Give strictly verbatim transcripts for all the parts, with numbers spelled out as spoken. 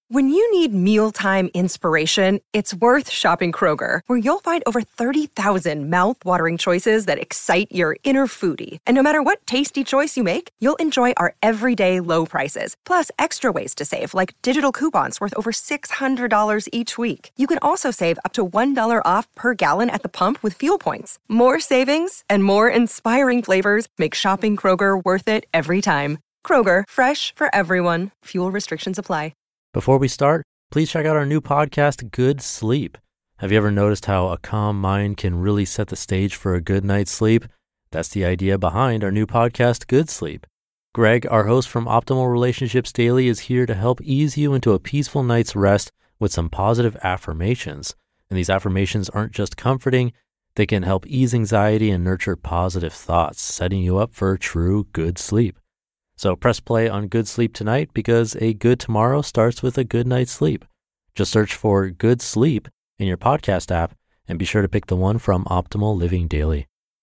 When you need mealtime inspiration, it's worth shopping Kroger, where you'll find over thirty thousand mouth-watering choices that excite your inner foodie. And no matter what tasty choice you make, you'll enjoy our everyday low prices, plus extra ways to save, like digital coupons worth over six hundred dollars each week. You can also save up to one dollar off per gallon at the pump with fuel points. More savings and more inspiring flavors make shopping Kroger worth it every time. Kroger, fresh for everyone. Fuel restrictions apply. Before we start, please check out our new podcast, Good Sleep. Have you ever noticed how a calm mind can really set the stage for a good night's sleep? That's the idea behind our new podcast, Good Sleep. Greg, our host from Optimal Relationships Daily, is here to help ease you into a peaceful night's rest with some positive affirmations. And these affirmations aren't just comforting, they can help ease anxiety and nurture positive thoughts, setting you up for true good sleep. So press play on Good Sleep tonight, because a good tomorrow starts with a good night's sleep. Just search for Good Sleep in your podcast app and be sure to pick the one from Optimal Living Daily.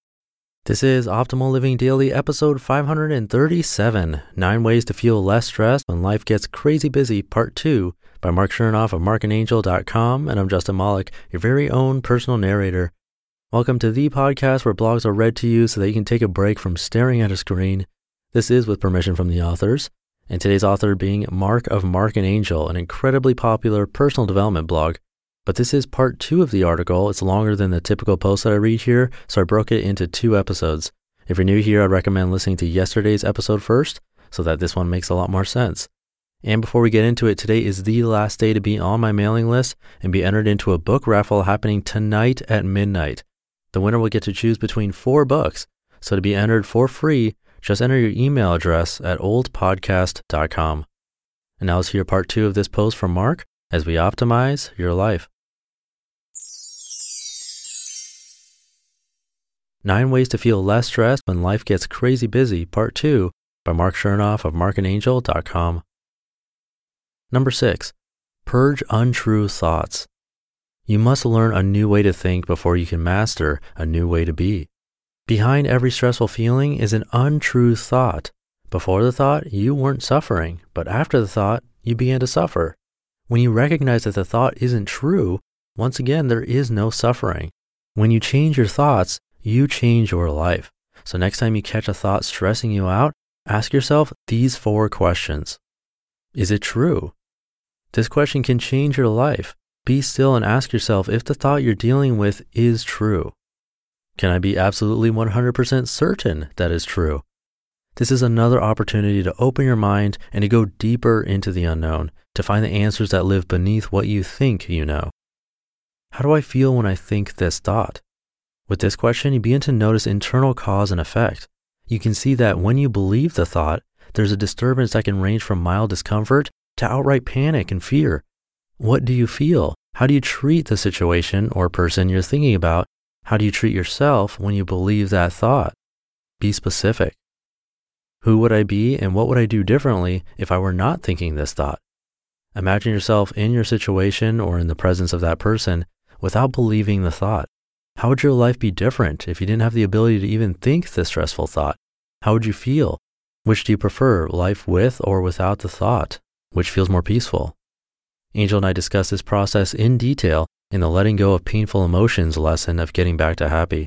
This is Optimal Living Daily, episode five hundred thirty-seven, Nine Ways to Feel Less Stressed When Life Gets Crazy Busy, Part two, by Mark Chernoff of mark and angel dot com, and I'm Justin Malik, your very own personal narrator. Welcome to the podcast where blogs are read to you so that you can take a break from staring at a screen. This is with permission from the authors, and today's author being Mark of Mark and Angel, an incredibly popular personal development blog. But this is part two of the article. It's longer than the typical post that I read here, so I broke it into two episodes. If you're new here, I'd recommend listening to yesterday's episode first, so that this one makes a lot more sense. And before we get into it, today is the last day to be on my mailing list and be entered into a book raffle happening tonight at midnight. The winner will get to choose between four books, so to be entered for free, just enter your email address at old podcast dot com. And now let's hear part two of this post from Mark as we optimize your life. Nine Ways to Feel Less Stressed When Life Gets Crazy Busy, Part two, by Mark Chernoff of mark and angel dot com. Number six, purge untrue thoughts. You must learn a new way to think before you can master a new way to be. Behind every stressful feeling is an untrue thought. Before the thought, you weren't suffering, but after the thought, you began to suffer. When you recognize that the thought isn't true, once again, there is no suffering. When you change your thoughts, you change your life. So next time you catch a thought stressing you out, ask yourself these four questions. Is it true? This question can change your life. Be still and ask yourself if the thought you're dealing with is true. Can I be absolutely one hundred percent certain that is true? This is another opportunity to open your mind and to go deeper into the unknown, to find the answers that live beneath what you think you know. How do I feel when I think this thought? With this question, you begin to notice internal cause and effect. You can see that when you believe the thought, there's a disturbance that can range from mild discomfort to outright panic and fear. What do you feel? How do you treat the situation or person you're thinking about? How do you treat yourself when you believe that thought? Be specific. Who would I be and what would I do differently if I were not thinking this thought? Imagine yourself in your situation or in the presence of that person without believing the thought. How would your life be different if you didn't have the ability to even think the stressful thought? How would you feel? Which do you prefer, life with or without the thought? Which feels more peaceful? Angel and I discuss this process in detail in the letting go of painful emotions lesson of getting back to happy.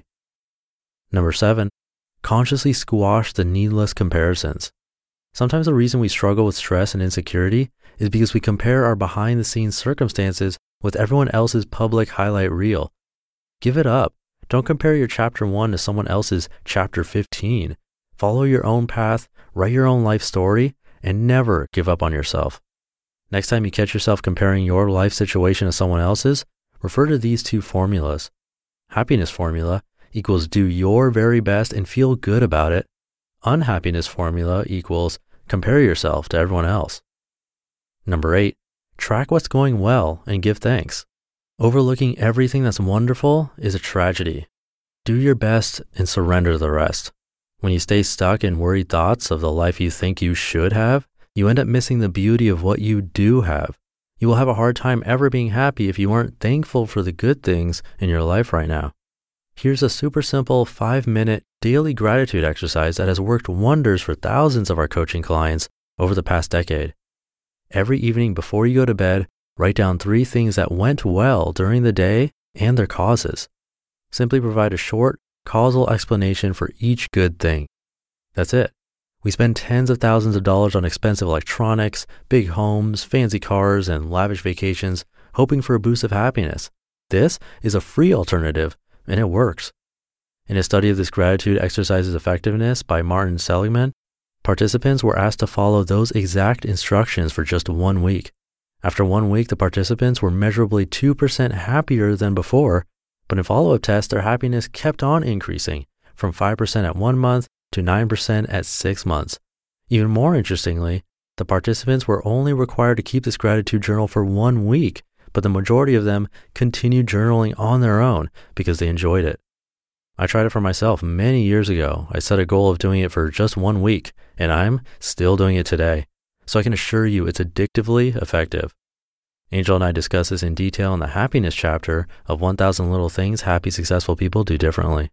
Number seven, consciously squash the needless comparisons. Sometimes the reason we struggle with stress and insecurity is because we compare our behind the scenes circumstances with everyone else's public highlight reel. Give it up. Don't compare your chapter one to someone else's chapter fifteen. Follow your own path, write your own life story, and never give up on yourself. Next time you catch yourself comparing your life situation to someone else's, refer to these two formulas. Happiness formula equals do your very best and feel good about it. Unhappiness formula equals compare yourself to everyone else. Number eight, track what's going well and give thanks. Overlooking everything that's wonderful is a tragedy. Do your best and surrender the rest. When you stay stuck in worried thoughts of the life you think you should have, you end up missing the beauty of what you do have. You will have a hard time ever being happy if you aren't thankful for the good things in your life right now. Here's a super simple five-minute daily gratitude exercise that has worked wonders for thousands of our coaching clients over the past decade. Every evening before you go to bed, write down three things that went well during the day and their causes. Simply provide a short, causal explanation for each good thing. That's it. We spend tens of thousands of dollars on expensive electronics, big homes, fancy cars, and lavish vacations, hoping for a boost of happiness. This is a free alternative, and it works. In a study of this gratitude exercise's effectiveness by Martin Seligman, participants were asked to follow those exact instructions for just one week. After one week, the participants were measurably two percent happier than before, but in follow-up tests, their happiness kept on increasing from five percent at one month to nine percent at six months. Even more interestingly, the participants were only required to keep this gratitude journal for one week, but the majority of them continued journaling on their own because they enjoyed it. I tried it for myself many years ago. I set a goal of doing it for just one week, and I'm still doing it today. So I can assure you it's addictively effective. Angel and I discuss this in detail in the happiness chapter of one thousand Little Things Happy, Successful People Do Differently.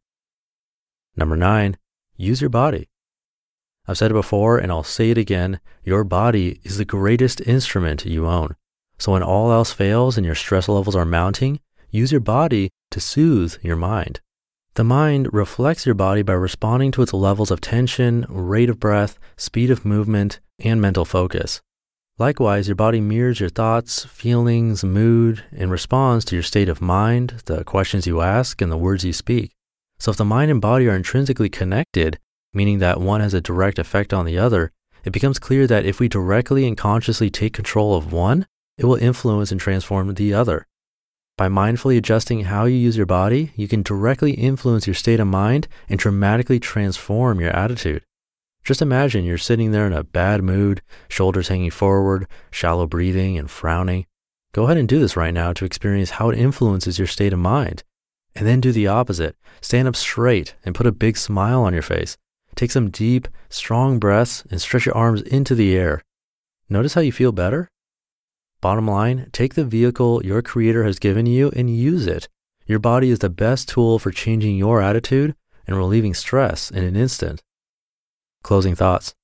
Number nine, use your body. I've said it before and I'll say it again, your body is the greatest instrument you own. So when all else fails and your stress levels are mounting, use your body to soothe your mind. The mind reflects your body by responding to its levels of tension, rate of breath, speed of movement, and mental focus. Likewise, your body mirrors your thoughts, feelings, mood, and responds to your state of mind, the questions you ask, and the words you speak. So if the mind and body are intrinsically connected, meaning that one has a direct effect on the other, it becomes clear that if we directly and consciously take control of one, it will influence and transform the other. By mindfully adjusting how you use your body, you can directly influence your state of mind and dramatically transform your attitude. Just imagine you're sitting there in a bad mood, shoulders hanging forward, shallow breathing, and frowning. Go ahead and do this right now to experience how it influences your state of mind. And then do the opposite. Stand up straight and put a big smile on your face. Take some deep, strong breaths and stretch your arms into the air. Notice how you feel better? Bottom line, take the vehicle your creator has given you and use it. Your body is the best tool for changing your attitude and relieving stress in an instant. Closing thoughts.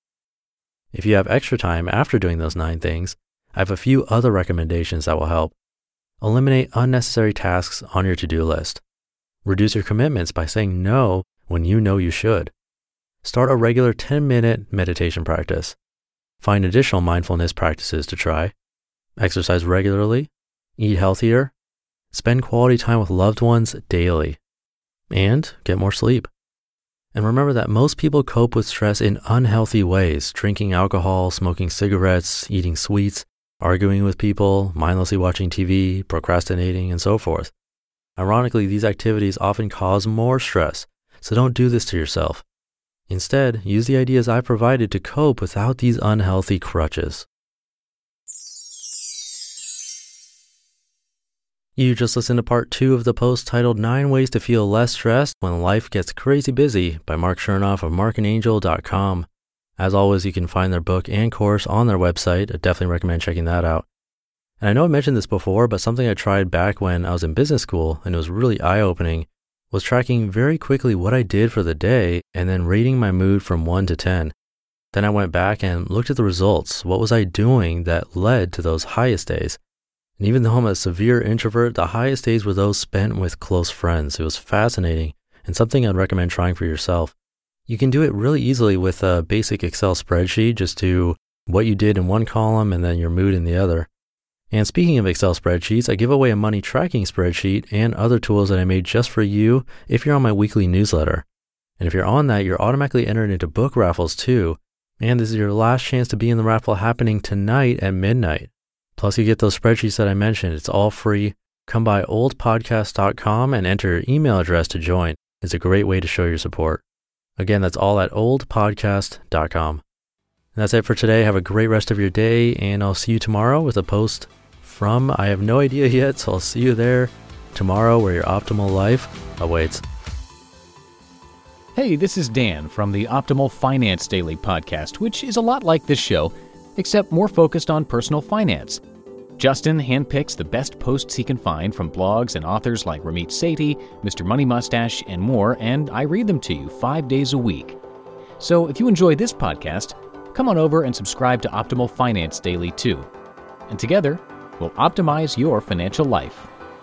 If you have extra time after doing those nine things, I have a few other recommendations that will help. Eliminate unnecessary tasks on your to-do list. Reduce your commitments by saying no when you know you should. Start a regular ten-minute meditation practice. Find additional mindfulness practices to try. Exercise regularly. Eat healthier. Spend quality time with loved ones daily. And get more sleep. And remember that most people cope with stress in unhealthy ways, drinking alcohol, smoking cigarettes, eating sweets, arguing with people, mindlessly watching T V, procrastinating, and so forth. Ironically, these activities often cause more stress, so don't do this to yourself. Instead, use the ideas I provided to cope without these unhealthy crutches. You just listened to part two of the post titled Nine Ways to Feel Less Stressed When Life Gets Crazy Busy by Mark Chernoff of mark and angel dot com. As always, you can find their book and course on their website. I definitely recommend checking that out. And I know I mentioned this before, but something I tried back when I was in business school, and it was really eye-opening, was tracking very quickly what I did for the day and then rating my mood from one to ten. Then I went back and looked at the results. What was I doing that led to those highest days? And even though I'm a severe introvert, the highest days were those spent with close friends. It was fascinating and something I'd recommend trying for yourself. You can do it really easily with a basic Excel spreadsheet. Just do what you did in one column and then your mood in the other. And speaking of Excel spreadsheets, I give away a money tracking spreadsheet and other tools that I made just for you if you're on my weekly newsletter. And if you're on that, you're automatically entered into book raffles too. And this is your last chance to be in the raffle happening tonight at midnight. Plus, you get those spreadsheets that I mentioned. It's all free. Come by old podcast dot com and enter your email address to join. It's a great way to show your support. Again, that's all at old podcast dot com. And that's it for today. Have a great rest of your day, and I'll see you tomorrow with a post from, I have no idea yet, so I'll see you there tomorrow where your optimal life awaits. Hey, this is Dan from the Optimal Finance Daily podcast, which is a lot like this show, except more focused on personal finance. Justin handpicks the best posts he can find from blogs and authors like Ramit Sethi, Mister Money Mustache, and more, and I read them to you five days a week. So if you enjoy this podcast, come on over and subscribe to Optimal Finance Daily too. and together, we'll optimize your financial life.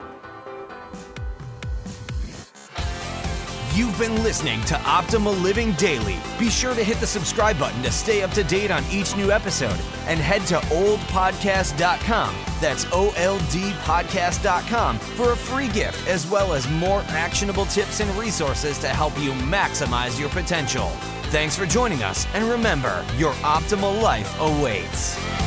You've been listening to Optimal Living Daily. Be sure to hit the subscribe button to stay up to date on each new episode, and head to old podcast dot com. That's O L D podcast dot com for a free gift, as well as more actionable tips and resources to help you maximize your potential. Thanks for joining us, and remember, your optimal life awaits.